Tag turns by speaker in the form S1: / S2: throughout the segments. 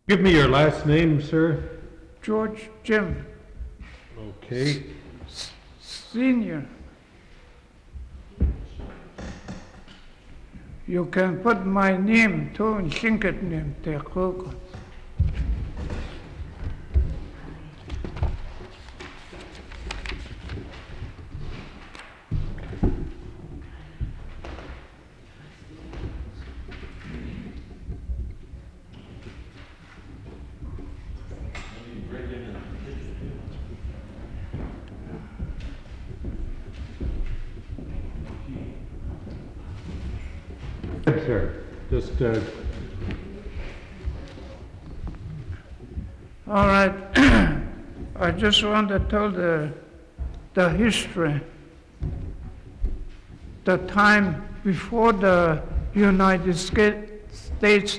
S1: Give me your last name, sir.
S2: George Jim,
S1: Okay.
S2: Senior. You can put my name too in Shinket name, Tekoko.
S1: Yes, sir. Just,
S2: All right, I just want to tell the history, the time before the States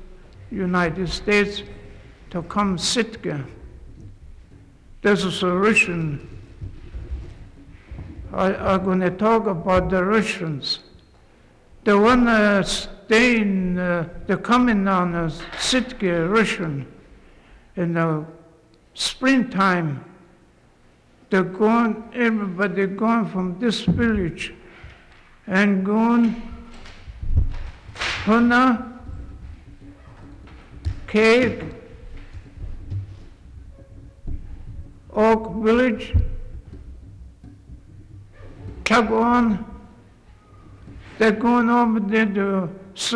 S2: to come Sitka. This is a Russian. I'm going to talk about the Russians. The one staying, the coming on a Sitka Russian in the springtime. They're going, everybody going from this village and going Huna, Cave, Oak Village, Chaguan. They're going over there to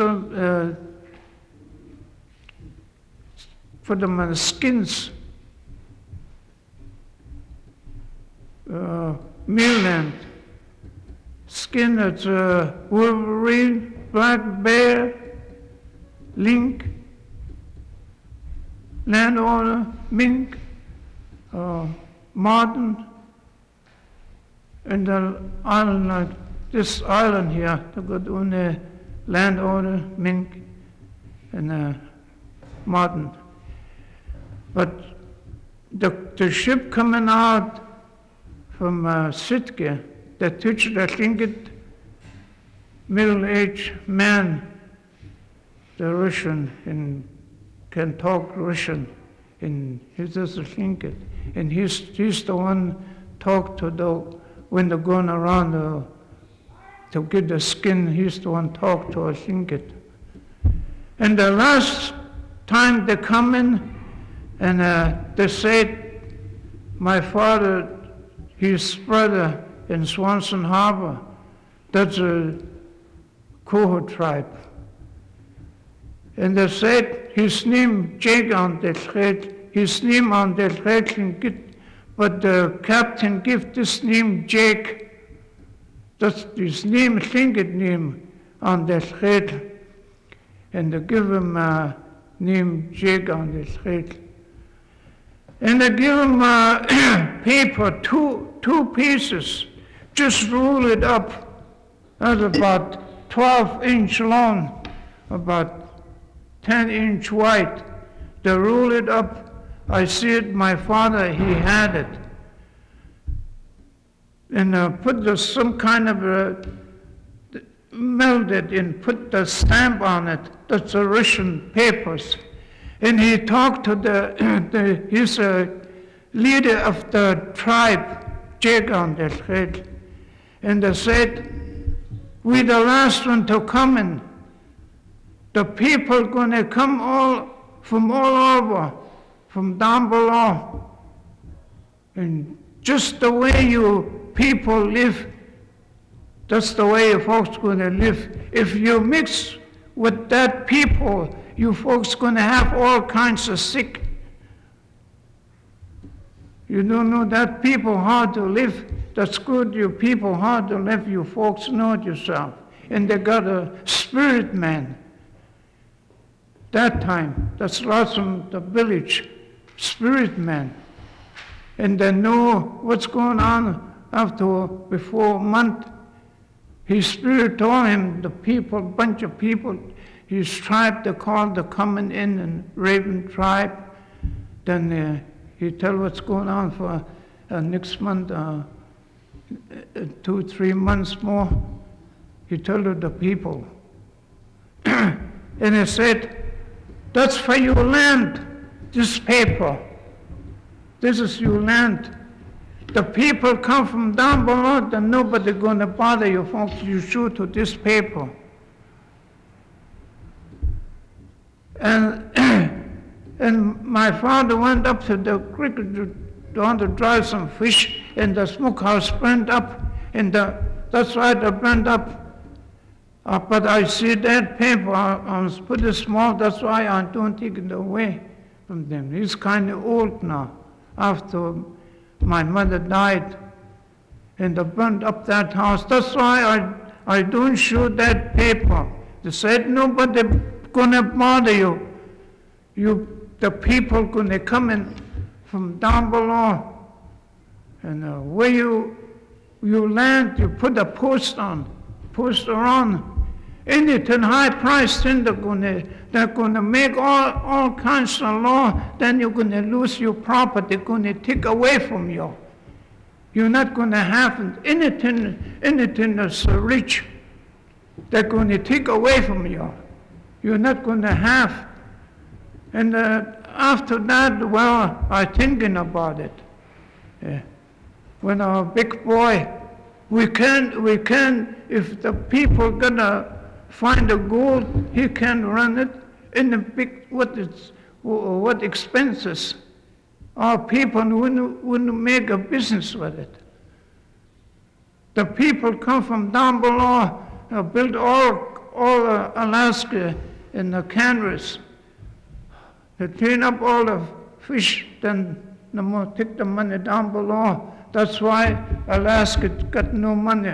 S2: for the skins, Midland. Skin, it's wolverine, black bear, link, landowner, mink, marten, and the island, like this island here, to go to the landowner, mink, and marten. But the ship coming out from Sitka, the teacher, I think it, middle-aged man, the Russian, and can talk Russian, and he doesn't think it. And he's the one talk to the, when they're going around to get the skin, he's the one talk to, I think it. And the last time they come in, and they said, my father, his brother in Swanson Harbor, that's a Koho tribe. And they said his name Jake on the thread, his name on the thread can get, but the captain give this name Jake, that's his name, thinking name on the thread, and they give him name Jake on the thread. And they give him paper, two pieces, just roll it up. That's about 12-inch long, about 10-inch wide. They roll it up. I see it, my father, he had it. And put some kind of meld it and put the stamp on it. That's the Russian papers. And he talked to he's a leader of the tribe, Jagon, that head. And they said, we're the last one to come in. The people gonna come from all over, from down below. And just the way you people live, that's the way you folks gonna live. If you mix with that people, you folks gonna have all kinds of sick. You don't know that people hard to live. That's good, you people hard to live, you folks know it yourself. And they got a spirit man. That time, that's lots from the village, spirit man. And they know what's going on before a month. His spirit told him, the people, bunch of people, his tribe, they called the coming in and Raven tribe. Then he tell what's going on for next month, 2-3 months more. He told the people. And he said, That's for your land, this paper. This is your land. The people come from down below, then nobody gonna bother you folks. You shoot to this paper. And and my father went up to the creek to want to dry some fish, and the smokehouse burned up, and that's why they burned up. But I see that paper, I was pretty small, that's why I don't take it away from them. He's kind of old now, after my mother died, and they burned up that house. That's why I don't show that paper. They said nobody gonna bother you. The people gonna come in from down below, and where you land, you put a post around. Anything high price, then they're gonna make all kinds of law. Then you're gonna lose your property. They're gonna take away from you. You're not gonna have anything that's rich. They're gonna take away from you. You're not gonna have. And after that, well, I'm thinking about it. Yeah. When I'm a big boy, we can, if the people gonna find the gold, he can run it in the big, what expenses. Our people wouldn't make a business with it. The people come from down below, build all Alaska in the canneries. They clean up all the fish, then they take the money down below. That's why Alaska got no money.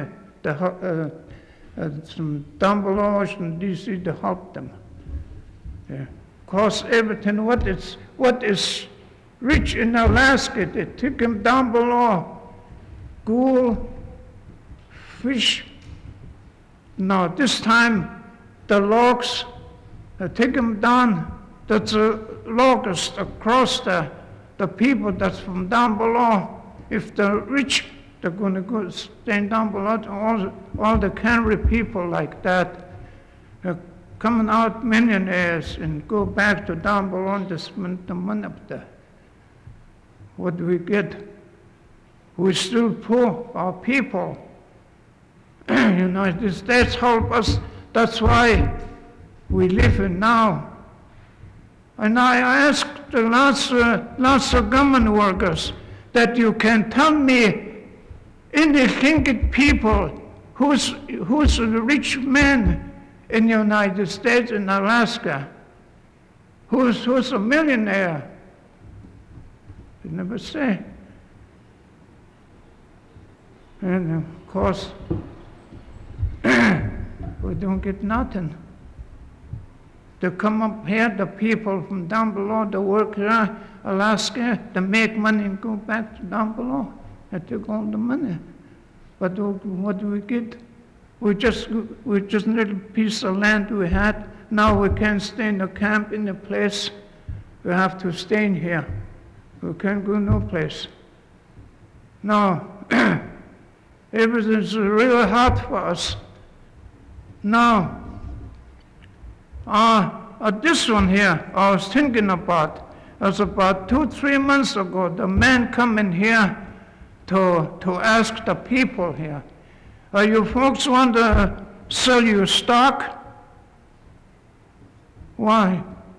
S2: Some down below in D.C. to help them. Yeah. Cost everything. What is rich in Alaska, they take them down below. Gold, fish. Now this time, the logs, take them down. That's a locust across the people that's from down below. If they're rich, they're going to go stand down below. All the cannery people like that, coming out millionaires and go back to down below and spend the money up there. What do we get? We're still poor, our people. United States help us. That's why we live in now. And I asked lots of government workers that you can tell me any thinking people who's a rich man in the United States, in Alaska, who's a millionaire. They never say. And of course, we don't get nothing. They come up here, the people from down below, they work here, Alaska, they make money and go back to down below. They take all the money. But what do we get? We just a little piece of land we had. Now we can't stay in the camp in the place. We have to stay in here. We can't go no place. Now, everything's really hard for us. Now, this one here, I was thinking about. It was about 2-3 months ago. The man come in here to ask the people here, you folks want to sell your stock? Why?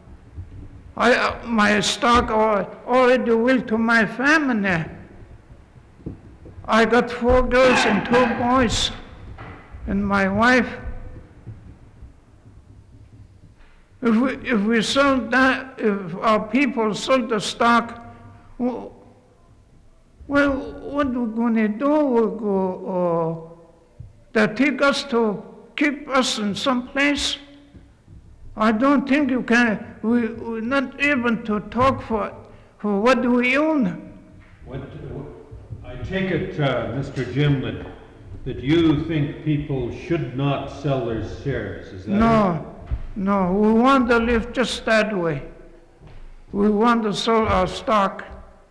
S2: My stock already will to my family. I got 4 girls and 2 boys, and my wife. If we sold that, if our people sold the stock, well, what are we going to do? We'll go, they take us to keep us in some place. I don't think you can. We're not able to talk for what do we own.
S1: I take it, Mr. Jim, that you think people should not sell their shares, is that it?
S2: No, we want to live just that way. We want to sell our stock.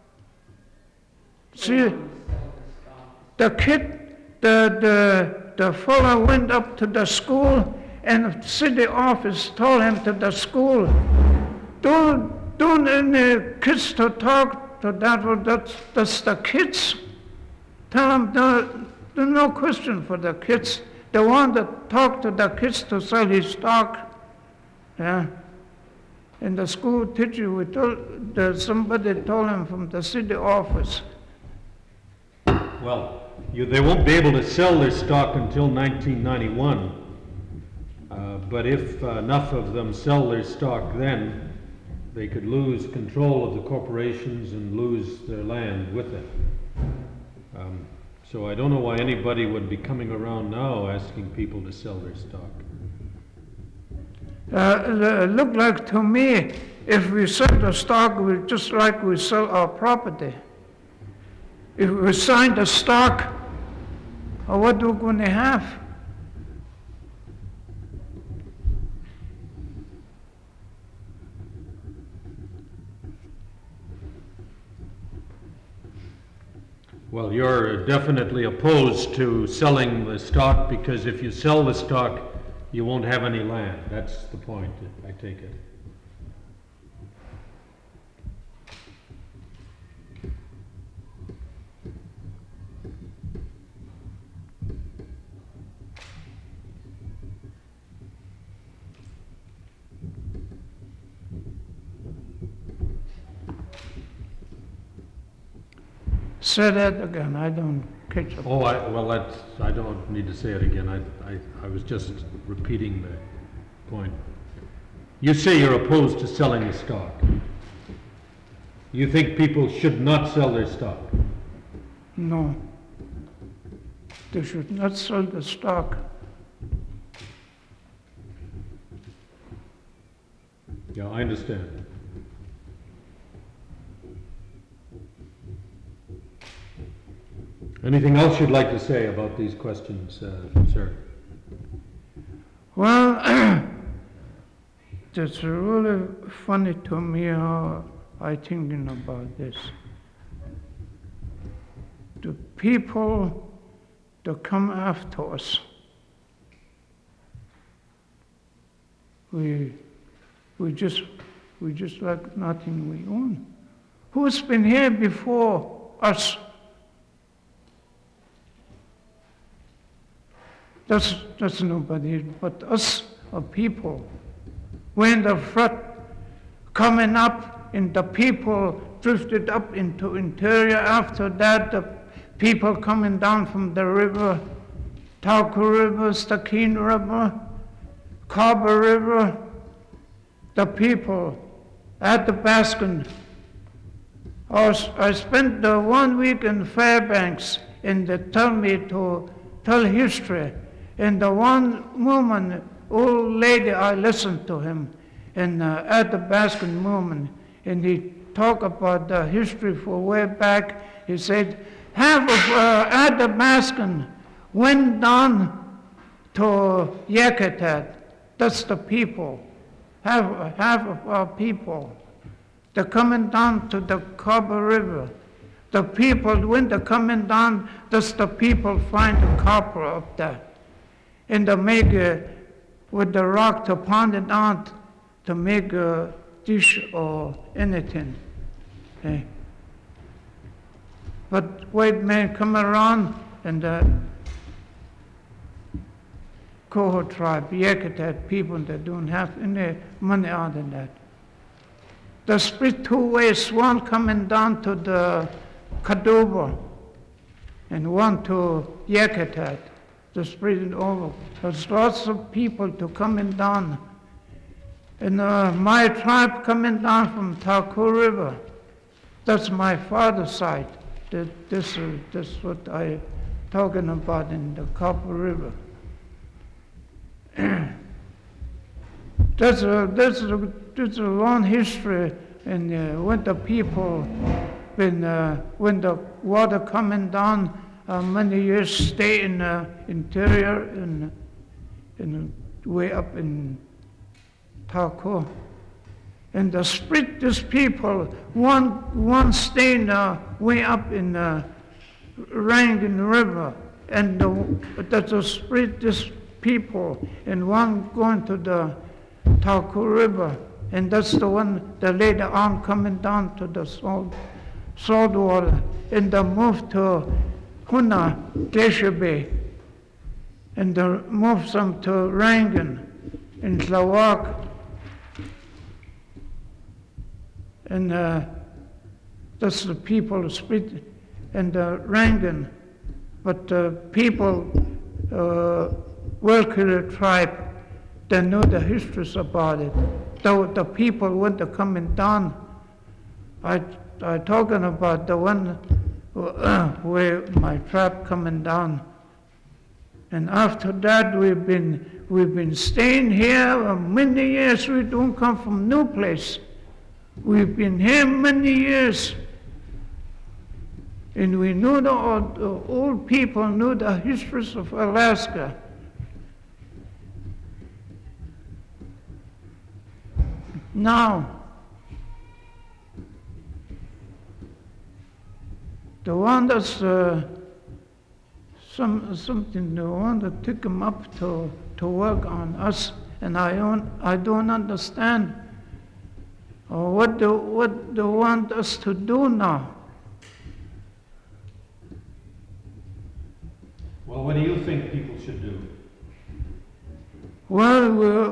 S2: See, the kid, the fellow went up to the school, and the city office told him to the school, don't any kids to talk to that, well, that's the kids. Tell them there's no question for the kids. The one that talk to the kids to sell his stock. Yeah. And the school teacher, somebody told him from the city office.
S1: Well, they won't be able to sell their stock until 1991. But if enough of them sell their stock then, they could lose control of the corporations and lose their land with it. So I don't know why anybody would be coming around now asking people to sell their stock.
S2: Look like to me, if we sell the stock, just like we sell our property. If we sign the stock, what are we going to have?
S1: Well, you're definitely opposed to selling the stock because if you sell the stock, you won't have any land. That's the point, I take it.
S2: Say that again, I don't catch up.
S1: Oh, I don't need to say it again. I was just repeating the point. You say you're opposed to selling the stock. You think people should not sell their stock?
S2: No. They should not sell the stock.
S1: Yeah, I understand. Anything else you'd like to say about these questions, sir?
S2: Well, it's really funny to me how I'm thinking about this. The people that come after us, we just like nothing we own. Who's been here before us? That's nobody but us, or people. When the flood coming up and the people drifted up into interior, after that the people coming down from the river, Tauco River, Stakeen River, Carver River, the people at the Baskin. I spent the 1 week in Fairbanks and they tell me to tell history. And the one woman, old lady, I listened to him and at the Baskin movement, and he talked about the history for way back. He said, half of at the Baskin went down to Yakutat. That's the people. Half of our people. They're coming down to the Carver River. The people, when they're coming down, that's the people find the copper up there. And they make with the rock to pound it out to make a dish or anything. Okay. But white men come around and the Koho tribe, Yakutat people that don't have any money out of that. They split two ways, one coming down to the Kadoba and one to Yakutat. They spread it over. There's lots of people to coming down. And my tribe coming down from Tauco River. That's my father's side. This is what I'm talking about in the Copper River. There's a long history, and when the people, when the water coming down, many years stay in the interior and way up in Tauco. And the split these people, one staying way up in Rankin River, and the split these people, and one going to the Tauco River, And that's the one that later on coming down to the salt water. And they moved to Huna, Glacier Bay. And they moved some to Rangan in Slovak. And that's the people split and Rangan. But the people, Welkira tribe, they know the histories about it. The people weren't coming down. I talking about the one where my tribe coming down. And after that, we've been staying here many years. We don't come from no place. We've been here many years. And we knew the old people knew the histories of Alaska. Now, the one that's something they want to take them up to work on us, and I don't understand what they want us to do now.
S1: Well, what do you think people should do?
S2: Well,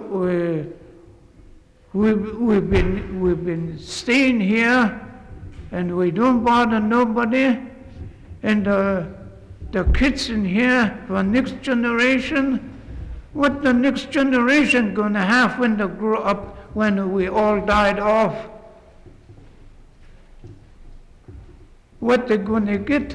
S2: we've been staying here, and we don't bother nobody, and the kids in here for next generation. What the next generation gonna have when they grow up, when we all died off? What they gonna get?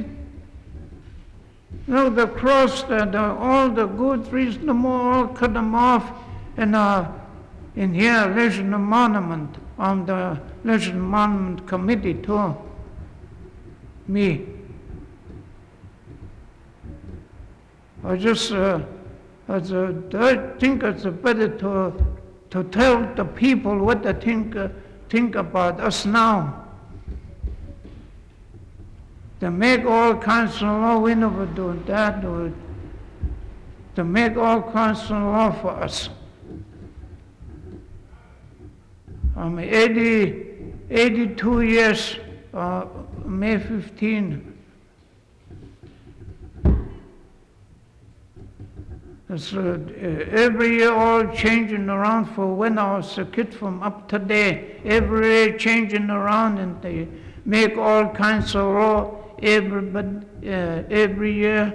S2: No, the cross, all the good trees, no more, all cut them off, and in here, Legend Monument, on the Legend Monument Committee too. Me. I think it's better to tell the people what they think about us now. They make all kinds of law. We never do that. They make all kinds of law for us. I'm 82 years, May 15. It's, every year all changing around for when I was a kid from up to date. Every year changing around, and they make all kinds of law every year.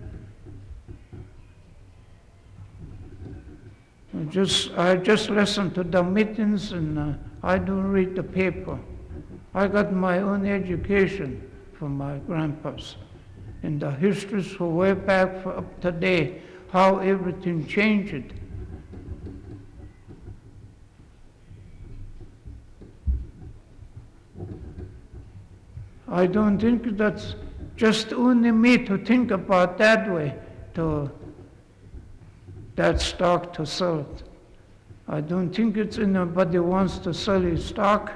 S2: I just listen to the meetings, and I don't read the paper. I got my own education from my grandpas, and the histories for way back for up to date, how everything changed. I don't think that's just only me to think about that way, to that stock to sell it. I don't think it's anybody wants to sell his stock.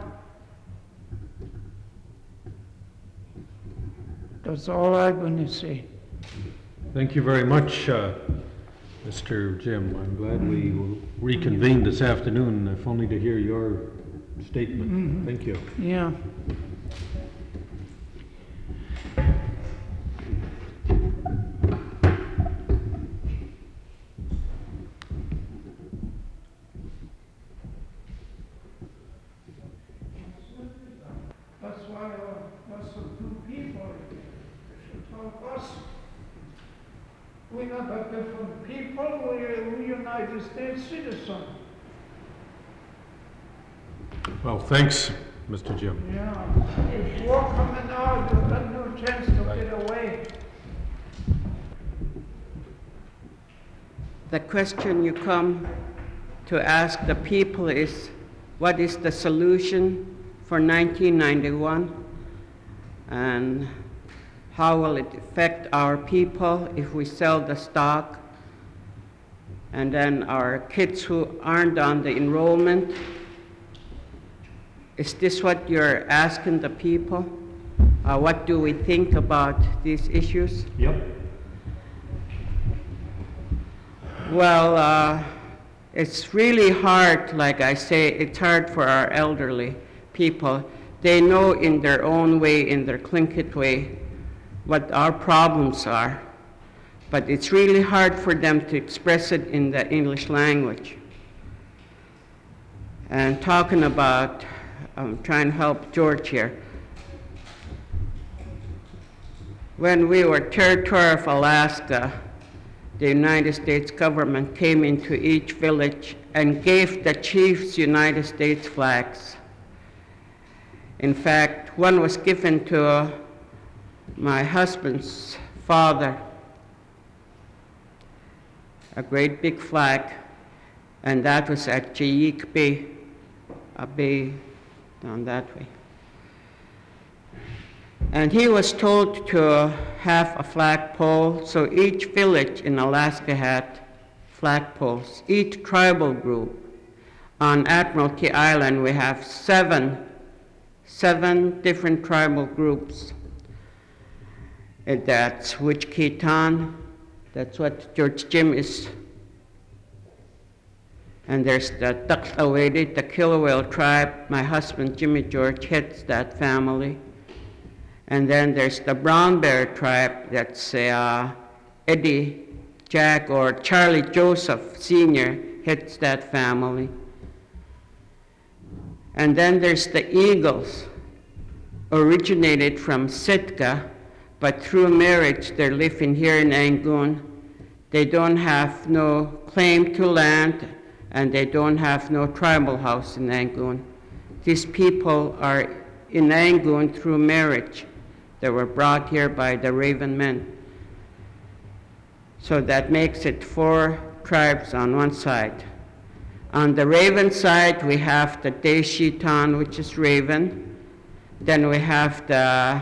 S2: That's all I'm going to say.
S1: Thank you very much, Mr. Jim. I'm glad we reconvened this afternoon, if only to hear your statement. Thank you.
S2: Yeah. That's why that's the two people should help us. We're not a different people, we're United States citizens.
S1: Well, thanks, Mr. Jim.
S2: Yeah, if war coming out, you've got no chance to get away.
S3: The question you come to ask the people is, what is the solution for 1991? And how will it affect our people if we sell the stock? And then our kids who aren't on the enrollment. Is this what you're asking the people? What do we think about these issues?
S1: Yep.
S3: Well, It's really hard, like I say, it's hard for our elderly people. They know in their own way, in their Tlingit way, what our problems are. But it's really hard for them to express it in the English language. And talking about, I'm trying to help George here. When we were Territory of Alaska, the United States government came into each village and gave the chiefs United States flags. In fact, one was given to my husband's father, a great big flag, and that was at Jayik Bay, a bay down that way. And he was told to have a flagpole, so each village in Alaska had flagpoles, each tribal group. On Admiralty Island, we have seven different tribal groups. And that's Wichquitan, that's what George Jim is. And there's the Taklawedi, the Kilauea tribe. My husband, Jimmy George, heads that family. And then there's the Brown Bear tribe, that's Eddie Jack or Charlie Joseph Sr. heads that family. And then there's the Eagles, originated from Sitka, but through marriage they're living here in Angoon. They don't have no claim to land, and they don't have no tribal house in Angoon. These people are in Angoon through marriage. They were brought here by the Raven men. So that makes it 4 tribes on one side. On the Raven side, we have the Deshitan, which is Raven. Then we have the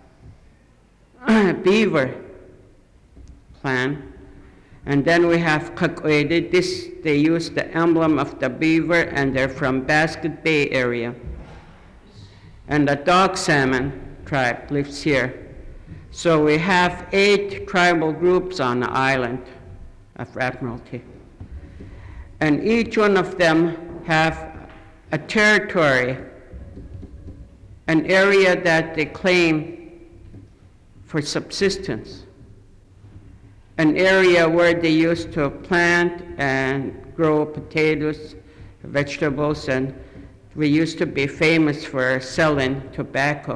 S3: Beaver clan. And then we have Kakwedi. They use the emblem of the beaver, and they're from Basket Bay area. And the Dog Salmon tribe lives here. So we have 8 tribal groups on the island of Admiralty. And each one of them have a territory, an area that they claim for subsistence, an area where they used to plant and grow potatoes, vegetables, and we used to be famous for selling tobacco.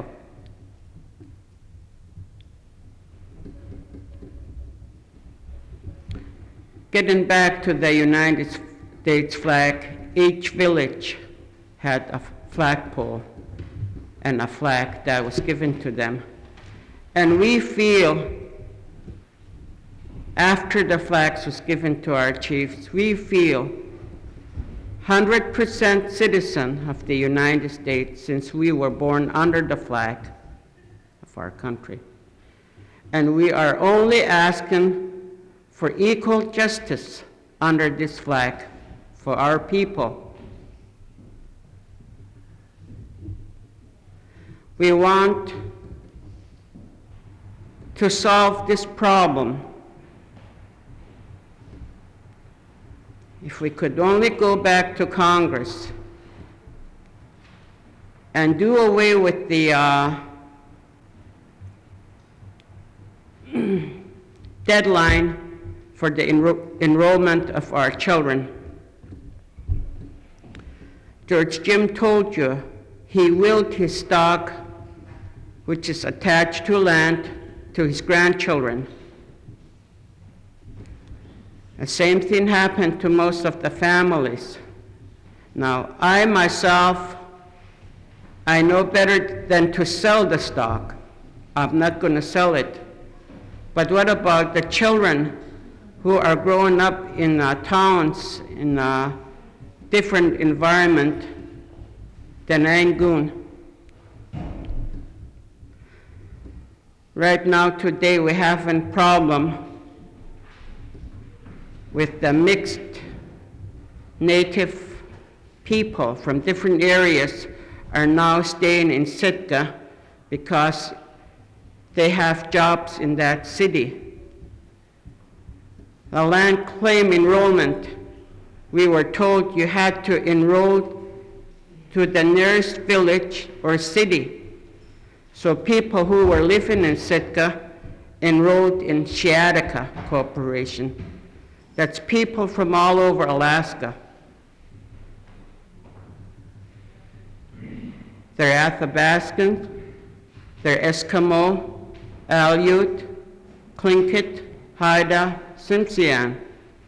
S3: Getting back to the United States flag, each village had a flagpole and a flag that was given to them. And we feel, after the flags was given to our chiefs, we feel 100% citizen of the United States since we were born under the flag of our country. And we are only asking for equal justice under this flag for our people. We want to solve this problem. If we could only go back to Congress and do away with the deadline for the enrollment of our children. George Jim told you he willed his stock, which is attached to land, to his grandchildren. The same thing happened to most of the families. Now, I myself, I know better than to sell the stock. I'm not going to sell it. But what about the children who are growing up in towns in a different environment than Angoon? Right now, today, we have a problem with the mixed native people from different areas are now staying in Sitka because they have jobs in that city. The land claim enrollment we were told you had to enroll to the nearest village or city. So people who were living in Sitka enrolled in Sciatica Corporation. That's people from all over Alaska. They're Athabaskan, they're Eskimo, Aleut, Tlingit, Haida, Tsimshian.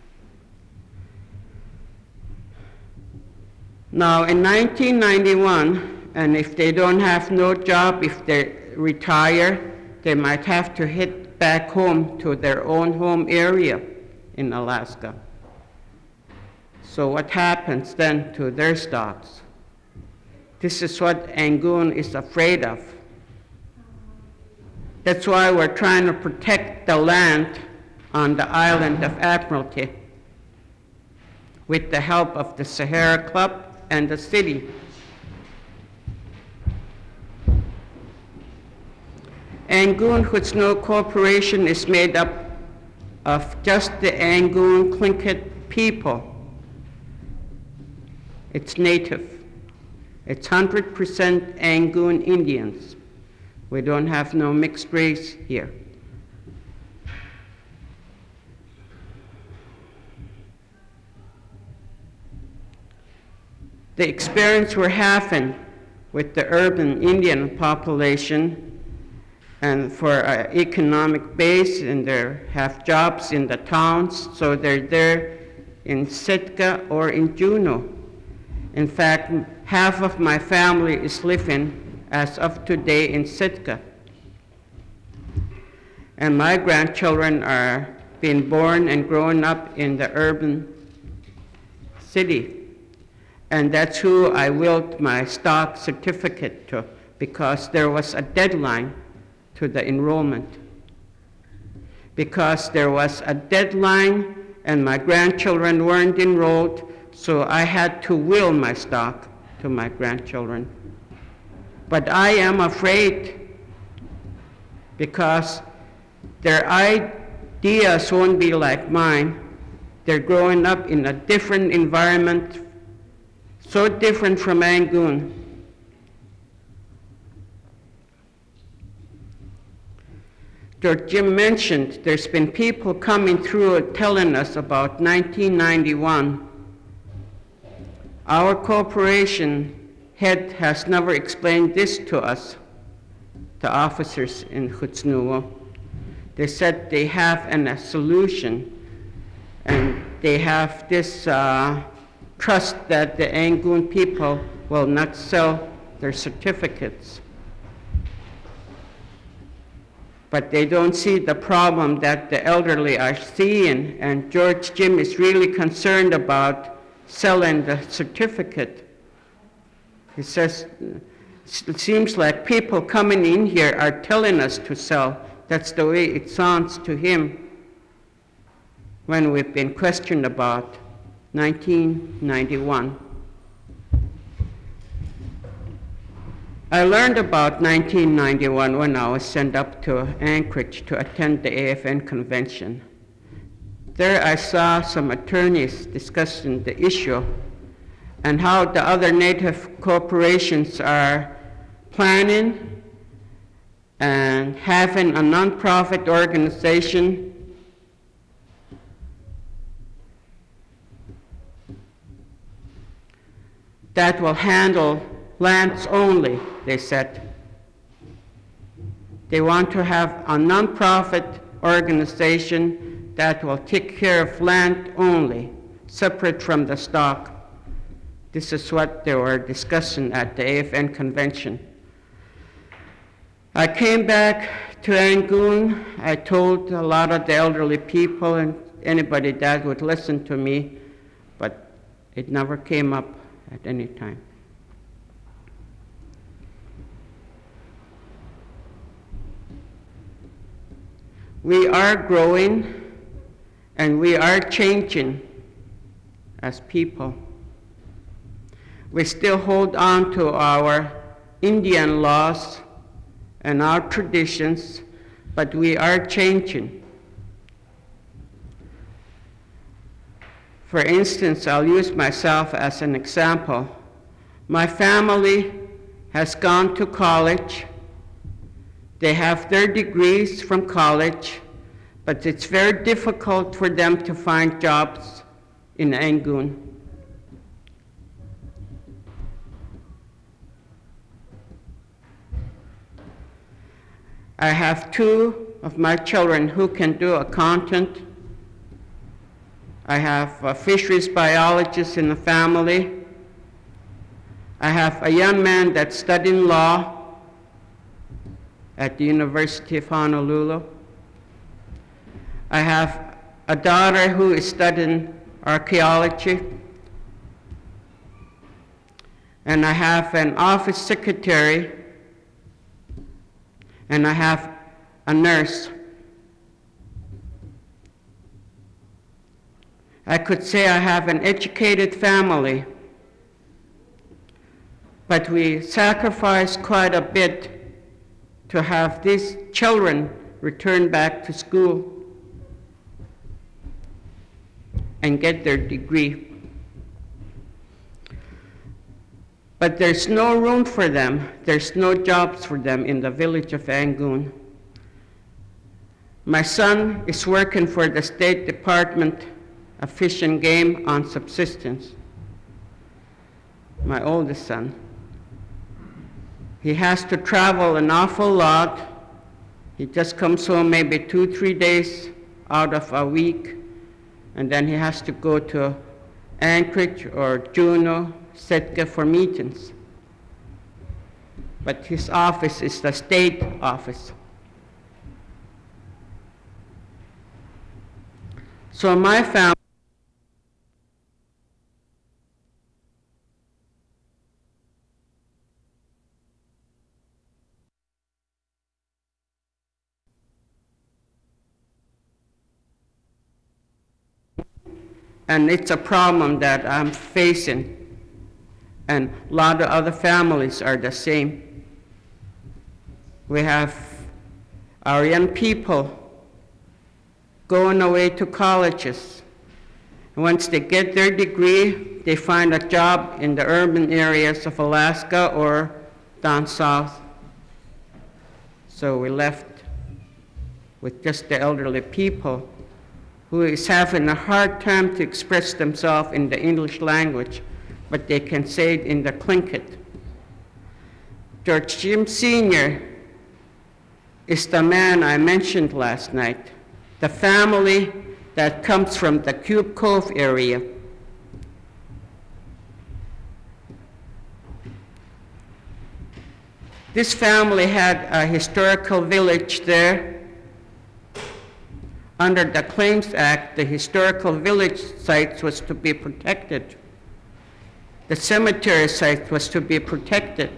S3: Now, in 1991, and if they don't have no job, if they retire, they might have to head back home to their own home area in Alaska. So what happens then to their stocks? This is what Angoon is afraid of. That's why we're trying to protect the land on the island of Admiralty with the help of the Sahara Club and the city. Angoon Hutsno Corporation is made up of just the Angoon Tlingit people. It's native. It's 100% Angoon Indians. We don't have no mixed race here. The experience we're having with the urban Indian population and for an economic base, and they have jobs in the towns, so they're there in Sitka or in Juneau. In fact, half of my family is living as of today in Sitka. And my grandchildren are being born and growing up in the urban city. And that's who I willed my stock certificate to, because there was a deadline to the enrollment. Because there was a deadline and my grandchildren weren't enrolled, so I had to will my stock to my grandchildren. But I am afraid because their ideas won't be like mine. They're growing up in a different environment, so different from Angoon. George Jim mentioned there's been people coming through telling us about 1991. Our corporation head has never explained this to us, the officers in Hutsnuo. They said they have a solution, and they have this trust that the Angoon people will not sell their certificates. But they don't see the problem that the elderly are seeing, and George Jim is really concerned about selling the certificate. He says, it seems like people coming in here are telling us to sell. That's the way it sounds to him when we've been questioned about 1991. I learned about 1991 when I was sent up to Anchorage to attend the AFN convention. There I saw some attorneys discussing the issue and how the other native corporations are planning and having a nonprofit organization that will handle lands only, they said. They want to have a nonprofit organization that will take care of land only, separate from the stock. This is what they were discussing at the AFN convention. I came back to Angoon. I told a lot of the elderly people and anybody that would listen to me, but it never came up at any time. We are growing and we are changing as people. We still hold on to our Indian laws and our traditions, but we are changing. For instance, I'll use myself as an example. My family has gone to college. They have their degrees from college, but it's very difficult for them to find jobs in Angoon. I have two of my children who can do accountant. I have a fisheries biologist in the family. I have a young man that's studying law at the University of Honolulu. I have a daughter who is studying archaeology. And I have an office secretary, and I have a nurse. I could say I have an educated family, but we sacrifice quite a bit to have these children return back to school and get their degree. But there's no room for them. There's no jobs for them in the village of Angoon. My son is working for the State Department of Fish and Game on subsistence. My oldest son. He has to travel an awful lot. He just comes home maybe 2-3 days out of a week, and then he has to go to Anchorage or Juneau, Sitka for meetings. But his office is the state office. So my family and it's a problem that I'm facing. And a lot of other families are the same. We have our young people going away to colleges. And once they get their degree, they find a job in the urban areas of Alaska or down south. So we're left with just the elderly people who is having a hard time to express themselves in the English language, but they can say it in the Tlingit. George Jim Sr. is the man I mentioned last night, the family that comes from the Cube Cove area. This family had a historical village there. Under the Claims Act, the historical village sites was to be protected. The cemetery site was to be protected.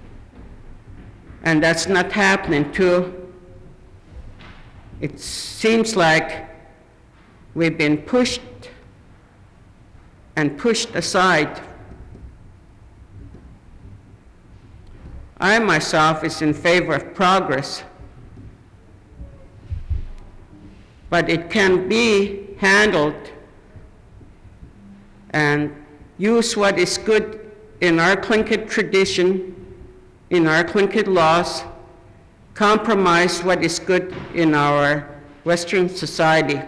S3: And that's not happening too. It seems like we've been pushed and pushed aside. I myself is in favor of progress, but it can be handled and use what is good in our Tlingit tradition, in our Tlingit laws, compromise what is good in our Western society.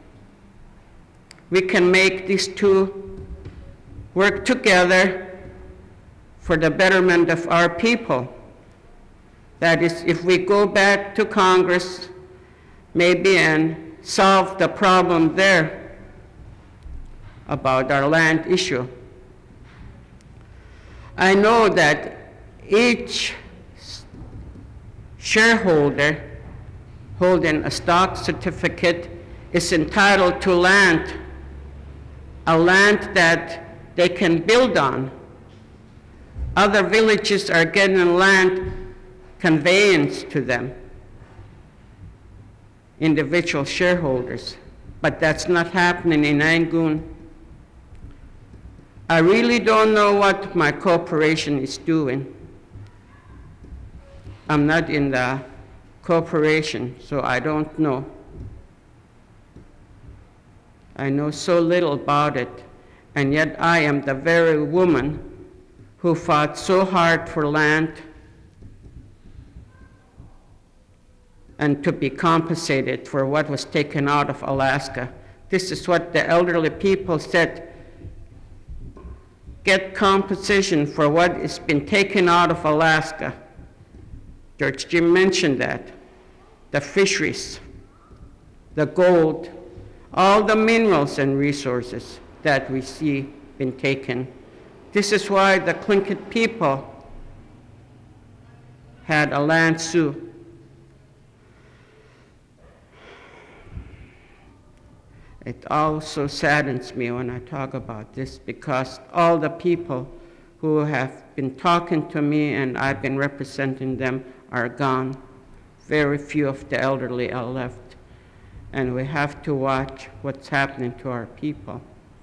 S3: We can make these two work together for the betterment of our people. That is, if we go back to Congress, maybe and solve the problem there about our land issue. I know that each shareholder holding a stock certificate is entitled to land, a land that they can build on. Other villages are getting land conveyance to them, individual shareholders, but that's not happening in Angoon. I really don't know what my corporation is doing. I'm not in the corporation, so I don't know. I know so little about it, and yet I am the very woman who fought so hard for land and to be compensated for what was taken out of Alaska. This is what the elderly people said: get compensation for what has been taken out of Alaska. George Jim mentioned that. The fisheries, the gold, all the minerals and resources that we see been taken. This is why the Tlingit people had a land sue. It also saddens me when I talk about this, because all the people who have been talking to me and I've been representing them are gone. Very few of the elderly are left. And we have to watch what's happening to our people.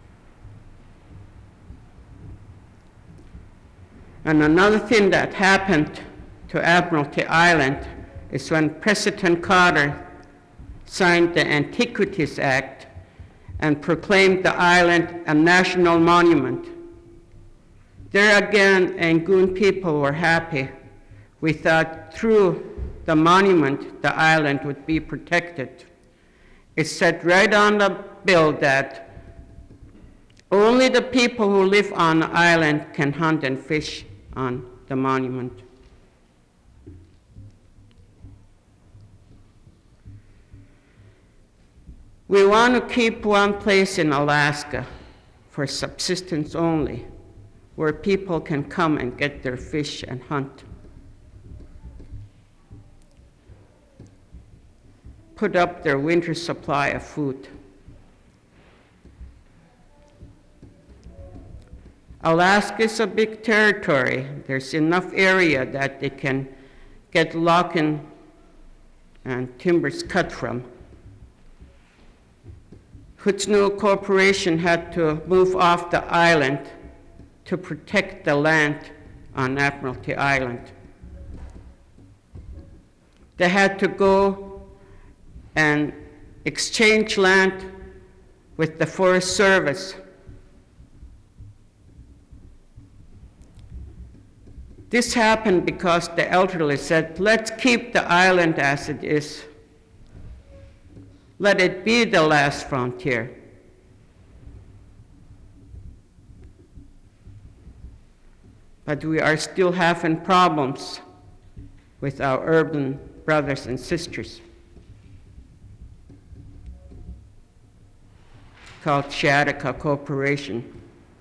S3: And another thing that happened to Admiralty Island is when President Carter signed the Antiquities Act and proclaimed the island a national monument. There again, Angoon people were happy. We thought through the monument, the island would be protected. It said right on the bill that only the people who live on the island can hunt and fish on the monument. We want to keep one place in Alaska for subsistence only, where people can come and get their fish and hunt. Put up their winter supply of food. Alaska is a big territory. There's enough area that they can get logging and timbers cut from. Hootsnoo Corporation had to move off the island to protect the land on Admiralty Island. They had to go and exchange land with the Forest Service. This happened because the elderly said, let's keep the island as it is. Let it be the last frontier. But we are still having problems with our urban brothers and sisters, called Shattuck Corporation.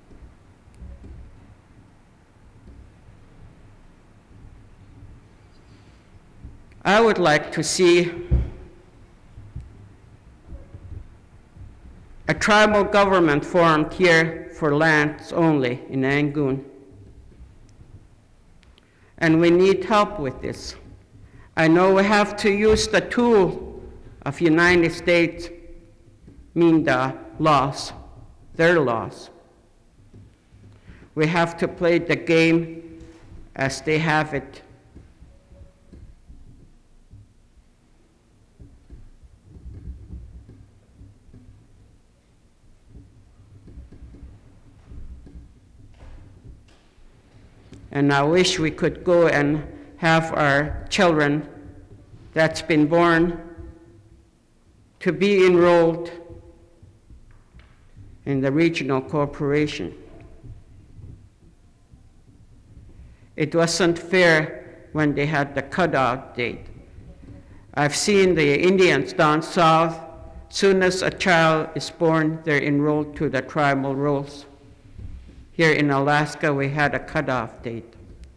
S3: I would like to see a tribal government formed here for lands only in Angoon. And we need help with this. I know we have to use the tool of United States, mean the laws, their laws. We have to play the game as they have it. And I wish we could go and have our children that's been born to be enrolled in the regional corporation. It wasn't fair when they had the cutoff date. I've seen the Indians down south, soon as a child is born, they're enrolled to the tribal rolls. Here in Alaska, we had a cutoff date.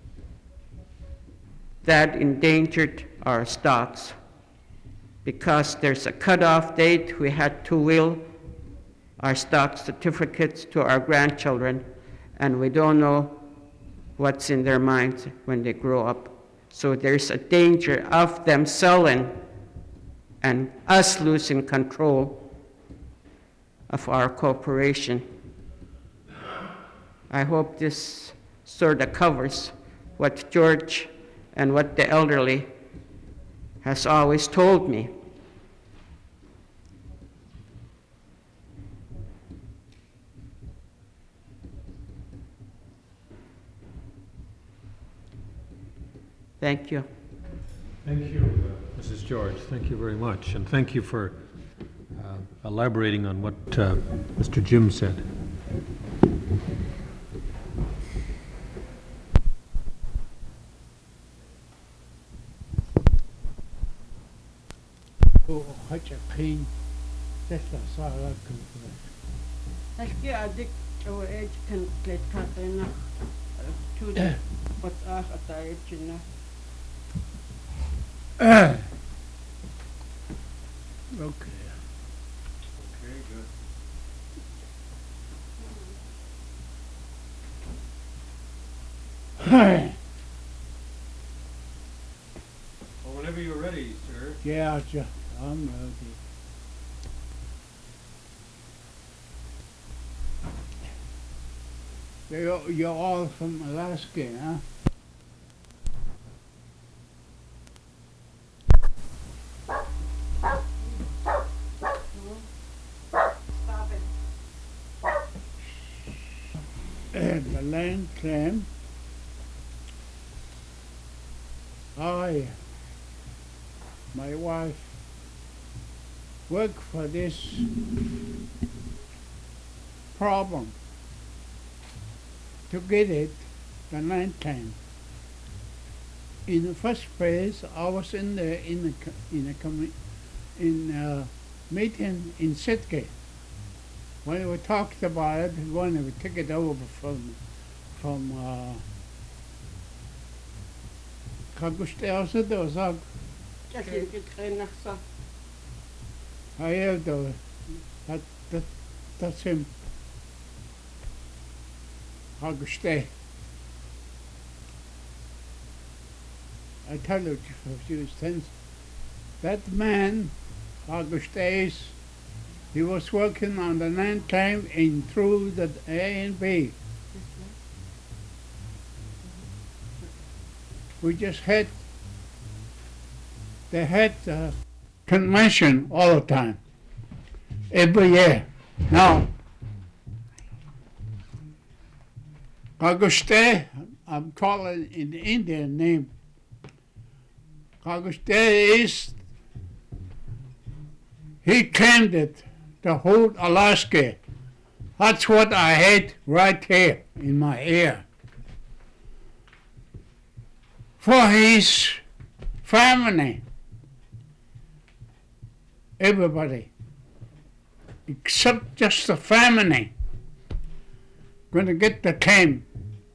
S3: That endangered our stocks. Because there's a cutoff date, we had to will our stock certificates to our grandchildren, and we don't know what's in their minds when they grow up. So there's a danger of them selling and us losing control of our corporation. I hope this sort of covers what George and what the elderly has always told me. Thank you.
S1: Thank you, Mrs. George. Thank you very much. And thank you for elaborating on what Mr. Jim said.
S3: Eski adik o kan klet katena tu wat atay china.
S2: Okay.
S1: Okay, good. Well, whenever you're ready, sir.
S2: Yeah, I'm ready. You're all from Alaska, huh? And the land claim, my wife, worked for this problem to get it, the land claim. In the first place, I was in a meeting in Sitka. When we talked about it, when we took it over from Kagustelsa, there was a that's him. Kaguste. I tell you a few things. That man, Augustes, he was working on the land claim in through the A and B. We just had, they had convention all the time, every year. Now, Auguste, I'm calling in the Indian name. Auguste is, he claimed it, the whole Alaska. That's what I had right here in my ear. For his family, everybody, except just the family, going to get the claim.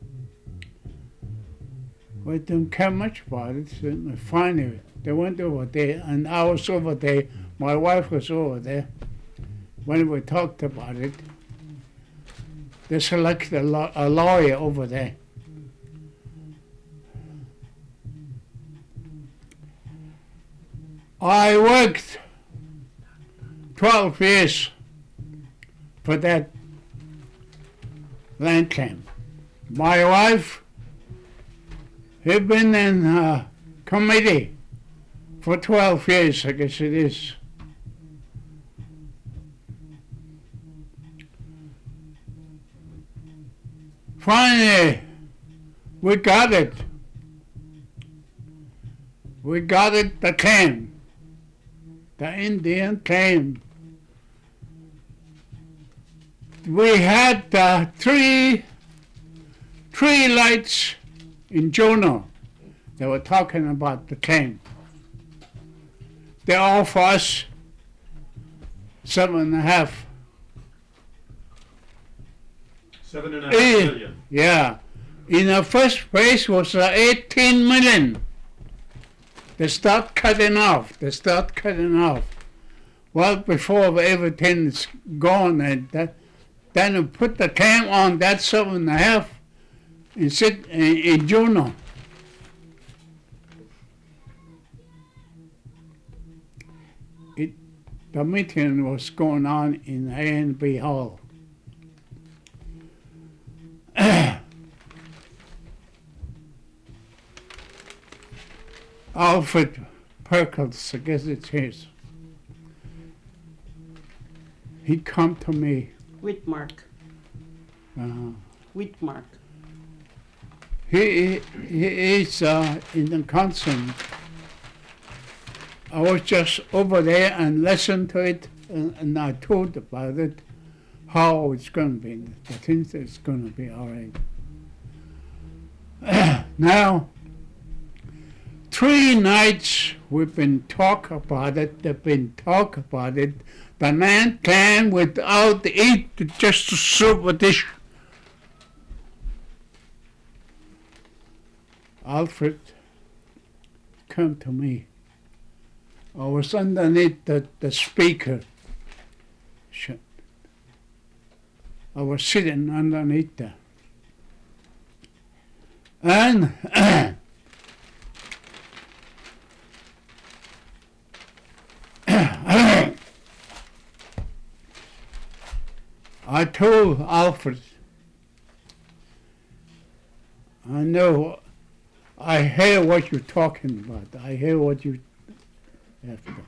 S2: We didn't care much about it. So finally, they went over there, and I was over there. My wife was over there. When we talked about it, they selected a lawyer over there. I worked 12 years for that land claim. My wife had been in committee for 12 years, I guess it is. Finally, we got it. We got it, the claim, the Indian claim. We had three lights in Juneau. They were talking about the claim. They offer us 7.5.
S1: 7.5 million.
S2: Yeah. In the first place was 18 million. They start cutting off. Well, before everything's gone, and then we put the claim on that 7.5 and sit in Juneau. The meeting was going on in A&B Hall. Alfred Perkins, I guess it's his. He come to me.
S3: Whitmark.
S2: Uh,
S3: Whitmark.
S4: he is in the council. I was just over there and listened to it, and I told about it, how it's going to be. I think it's going to be all right. Now, 3 nights we've been talk about it. They've been talk about it. The man came without eat just to serve a dish. Alfred came to me. I was underneath the speaker. I was sitting underneath there. And I told Alfred, I know, I hear what you're talking about. I hear what you have to.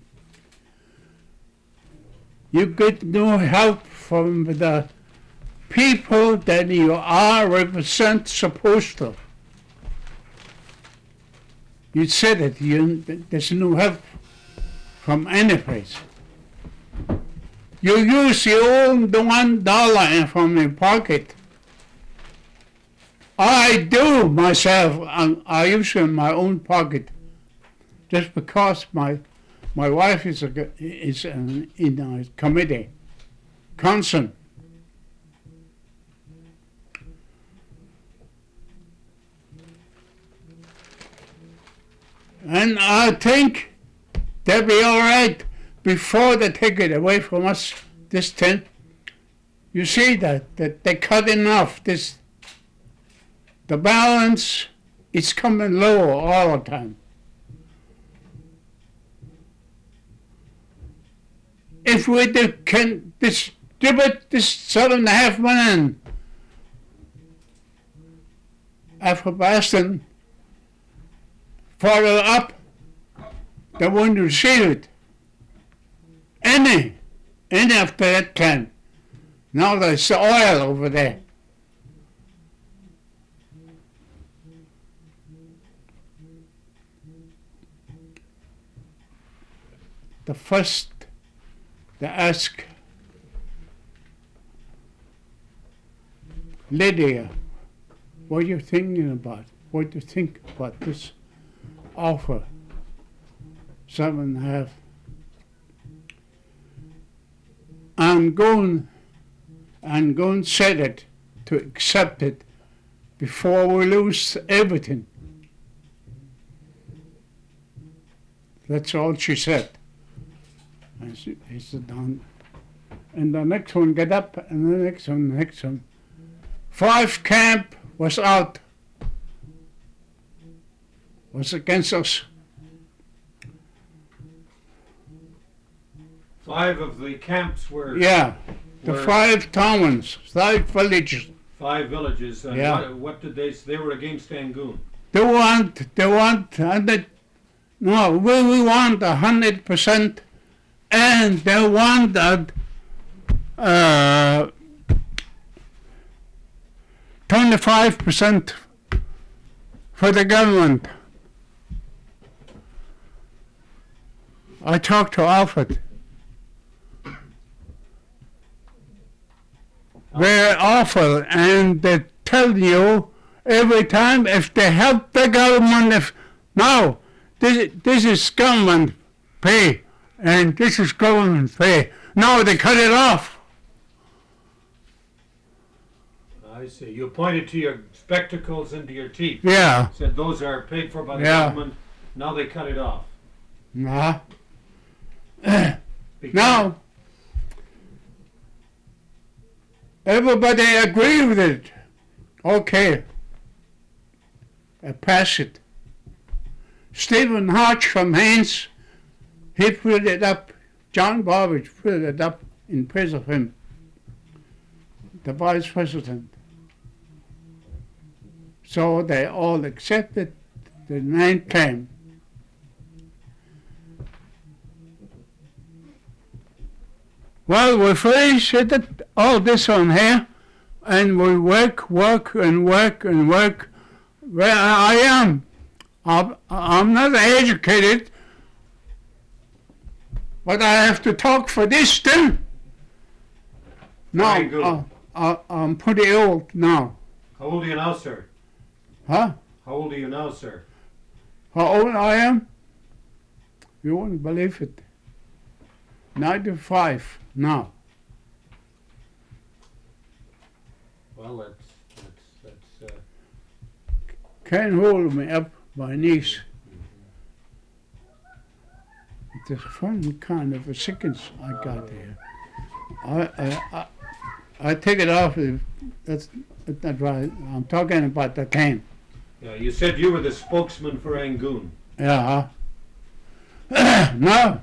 S4: You get no help from the people that you are represent supposed to. You said it, there's no help from any place. You use your own $1 from your pocket. I do myself, I use in my own pocket, just because my wife is in a committee, council. And I think they'll be all right before they take it away from us this time. You see that they cut enough. The balance is coming lower all the time. If we can distribute this 7.5 million after Boston follow up, they won't receive it. Any after that time. Now there's oil over there. The first they ask Lydia, what are you thinking about? What do you think about this offer? 7.5. I'm going to set it to accept it before we lose everything. That's all she said. And he said down. And the next one get up, and the next one. 5 camp was out. Was against us.
S1: 5 of the camps were...
S4: Yeah, the 5 towns, 5 villages.
S1: 5 villages. And
S4: Yeah.
S1: what did they say? They were against Angoon.
S4: They want 100, no, we want 100%, and they want that 25% for the government. I talked to Alfred. They're awful, and they tell you every time if they help the government, this is government pay, and this is government pay. Now they cut it off.
S1: I see. You pointed to your spectacles and to your teeth.
S4: Yeah.
S1: Said those are paid for by the
S4: Yeah.
S1: government. Now they cut it off.
S4: Nah.
S1: Because-
S4: Now, everybody agree with it. Okay. I pass it. Stephen Hodge from Haynes, he put it up. John Barbage put it up in praise of him, the vice president. So they all accepted the 9th claim. Well, we finished all this on here, and we work, Well, I am. I'm not educated, but I have to talk for this too.
S1: Very good.
S4: No, I'm pretty old now.
S1: How old are you now, sir?
S4: Huh?
S1: How old are you now, sir?
S4: How old I am? You wouldn't believe it. 95 now.
S1: Well, that's
S4: Can't hold me up, my knees. It's a fun kind of a sickness I got here. I take it off. That's not right. I'm talking about the cane.
S1: yeah. You said you were the spokesman for Angoon.
S4: Yeah. No.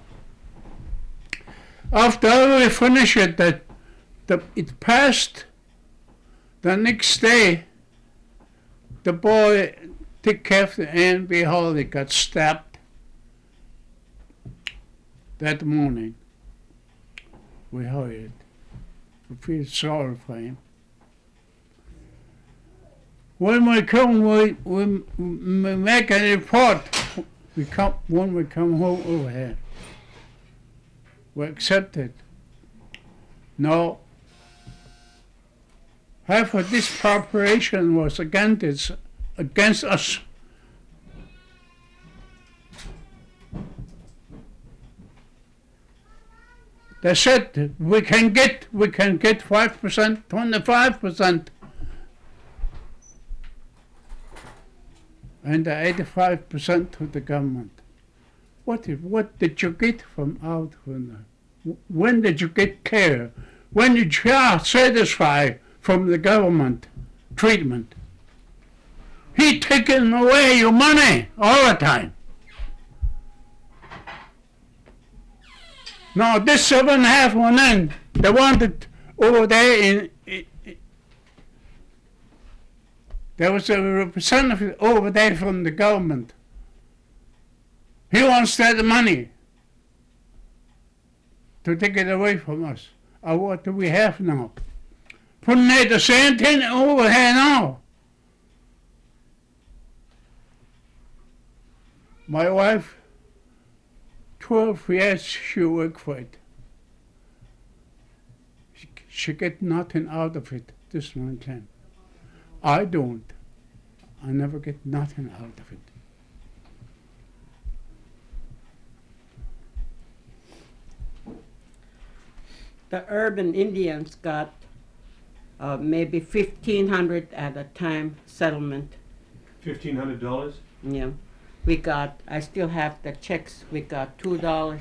S4: After we finish it, it passed. The next day, the boy took care of the N.B. Hall. He got stabbed that morning. We heard it. We feel sorry for him. When we come, we make a report. When we come home over here, we accept it. No. Half of this population was against us. They said we can get 5%, 25%, and 85% to the government. What did you get from out from that? When did you get care? When did you are satisfied from the government treatment? He taking away your money all the time. Now this 7.5 went in. They wanted over there there was a representative over there from the government. He wants that money to take it away from us. What do we have now? Putting it the same thing over here now. My wife, 12 years she worked for it. She get nothing out of it this one time. I don't. I never get nothing out of it.
S3: The urban Indians got maybe 1,500 at a time settlement.
S1: $1,500.
S3: Yeah, I still have the checks. We got $2.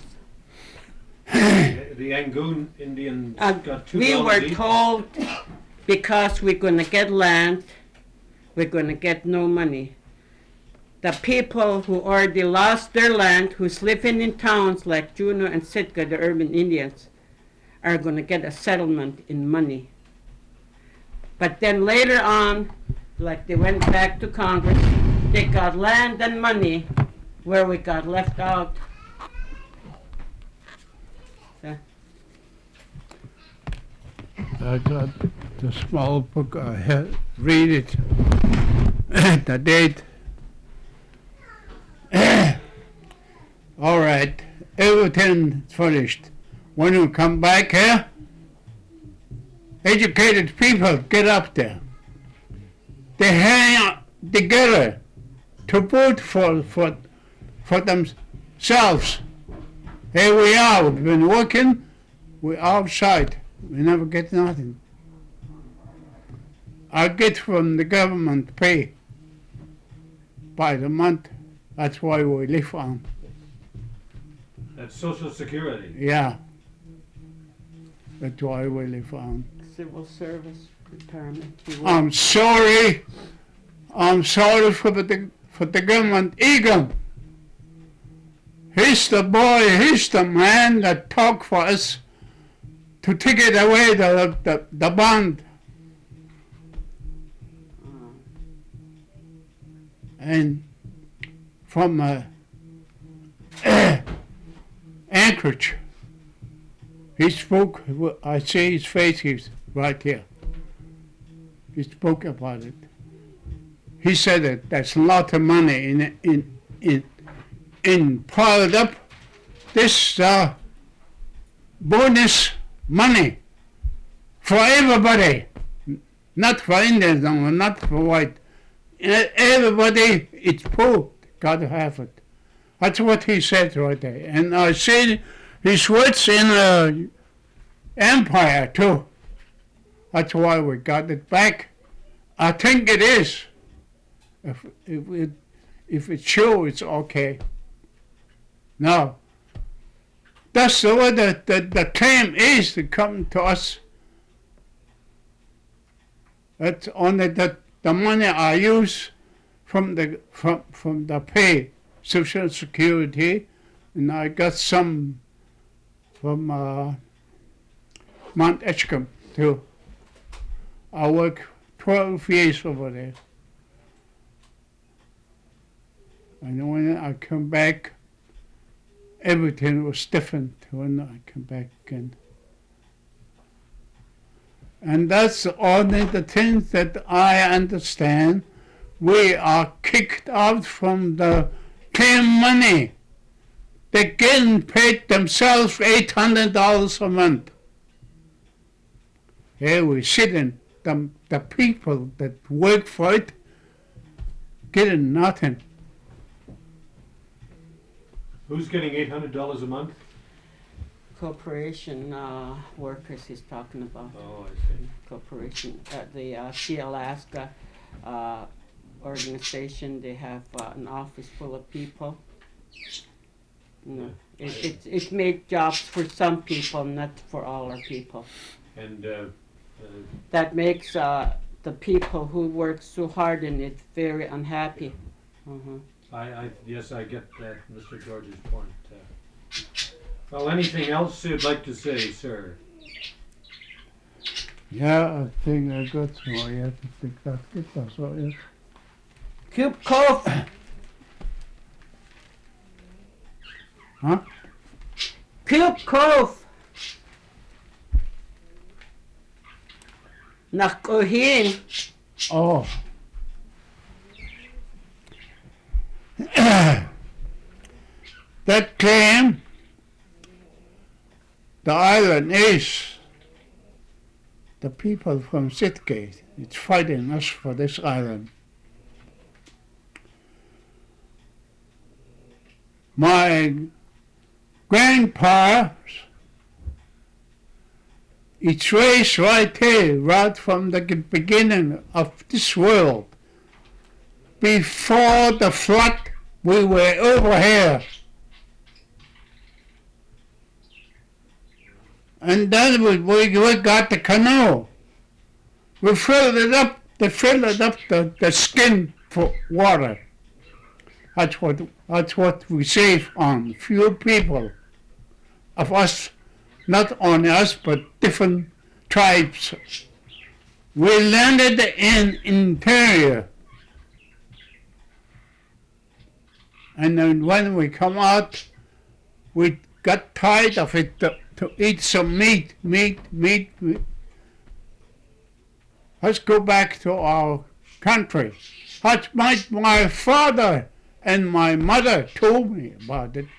S1: The Angoon Indians got $2
S3: We were
S1: each.
S3: told because we're going to get land, we're going to get no money. The people who already lost their land, who's living in towns like Juneau and Sitka, the urban Indians, are going to get a settlement in money. But then later on, like they went back to Congress, they got land and money where we got left out.
S4: I got the small book. I had read it. The date. All right, everything finished. When you come back here, educated people get up there. They hang out together to vote for themselves. Here we are. We've been working. We're outside. We never get nothing. I get from the government pay by the month. That's why we live on.
S1: That's Social Security.
S4: Yeah. That's why we live on.
S3: Civil service retirement.
S4: I'm sorry. I'm sorry for the government Egan. He's the boy, he's the man that talked for us to take it away, the bond. And from Anchorage, he spoke, I see his face, he's right here. He spoke about it. he said that there's a lot of money in piled up this bonus money for everybody, not for Indians, no, not for white. Everybody, it's poor, got to have it. That's what he said right there. And I see his words in Empire too. That's why we got it back. I think it is. If it's true, it's okay. Now, that's the way the claim is to come to us. That's only the money I use from the pay, Social Security, and I got some from Mount Edgecombe too. I worked 12 years over there. And when I come back, everything was different when I come back again. And that's only the things that I understand. We are kicked out from the claim money. They're getting paid themselves $800 a month. Here we sitting, the people that work for it, getting nothing.
S1: Who's getting $800 a month?
S3: Corporation workers he's talking about.
S1: Oh, I see.
S3: Corporation, the Sea Alaska organization, they have an office full of people. No, it's made jobs for some people, not for all our people.
S1: And
S3: That makes the people who work so hard in it very unhappy.
S1: yes, I get that, Mr. George's point. Well, anything else you'd like to say, sir?
S4: Yeah, I think I got some more. Yeah, I think that's it. That's all, yeah.
S3: Cube Cove!
S4: Huh?
S3: Cube Cove! Nach Ohin.
S4: Oh. That claim, the island is the people from Sitgate. It's fighting us for this island. My grandpa, it's raised right here, right from the beginning of this world. Before the flood, we were over here. And then we got the canoe. We filled it up, the skin for water. That's what we save on. Few people of us, not only us, but different tribes. We landed in interior. And then when we come out, we got tired of it to eat some meat. Let's go back to our country. That's my father and my mother told me about it.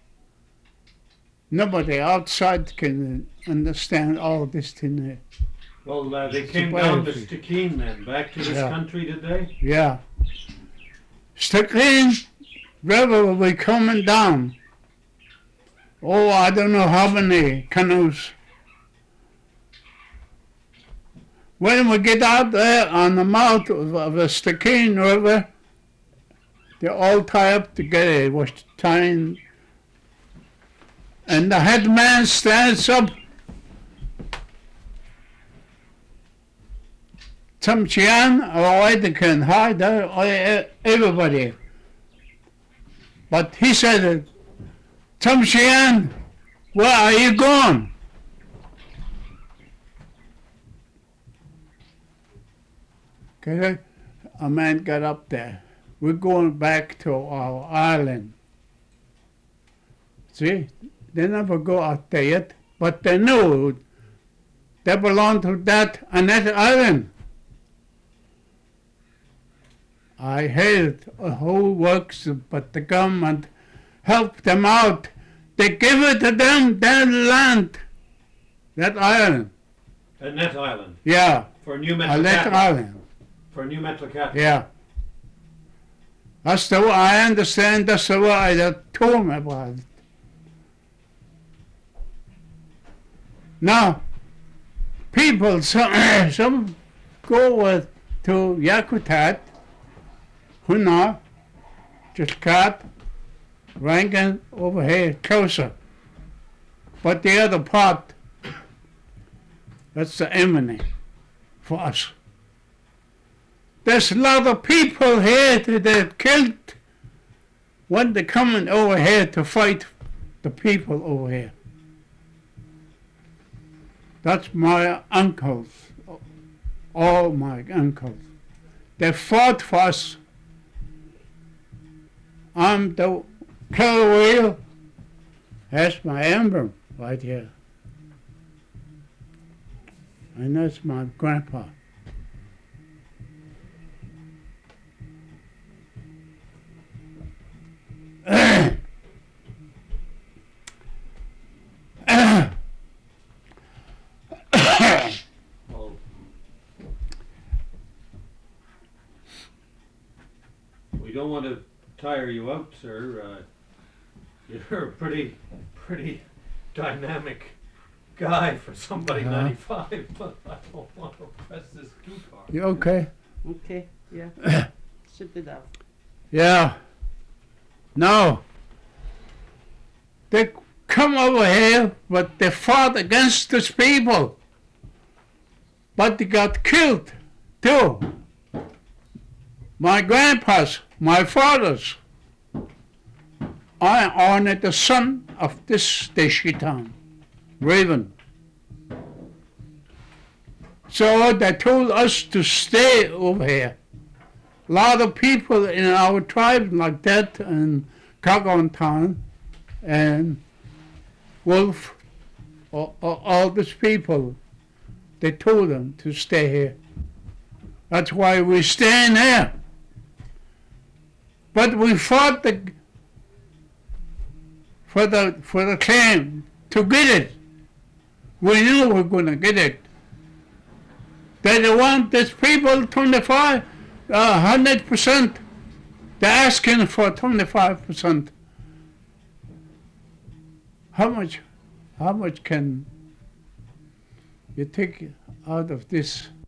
S4: Nobody outside can understand all this thing.
S1: Well, they came down to Stikine then, back to this country, did they?
S4: Yeah. Stikine River will be coming down. Oh, I don't know how many canoes. When we get out there on the mouth of the Stikine River, they all tie up together. It was tying, and the headman stands up. Thamchian, or they can hide everybody. But he said, Thamchian, where are you going? Okay, a man got up there. We're going back to our island. See, they never go out there yet, but they knew they belong to that island. I hate who works, but the government help them out. They give it to them, their land, that island.
S1: Annette Island,
S4: Yeah,
S1: for New
S4: Annette Island.
S1: For New Metlakatla.
S4: Yeah. That's the way I understand. That's the way they told me about it. Now, people, some go to Yakutat, Hunar, Jatkat, Rankin, over here, closer. But the other part, that's the enemy for us. There's a lot of people here that they killed when they're coming over here to fight the people over here. That's my uncles, all my uncles. They fought for us. I'm the killer wheel. That's my emblem right here. And that's my grandpa.
S1: Well, we don't want to tire you out, sir. You're a pretty dynamic guy for somebody 95, but I don't want to press this too far.
S4: You okay?
S3: Okay, yeah. Sit it down.
S4: Yeah. No. They come over here, but they fought against these people. But they got killed, too. My grandpas, my fathers. I am the son of this station town, Raven. So they told us to stay over here. A lot of people in our tribe like that, and Kagon Town, and Wolf, all these people, they told them to stay here. That's why we're staying here. But we fought for the claim to get it. We knew we were going to get it. They want these people 25, 100%. They're asking for 25%. How much can you take out of this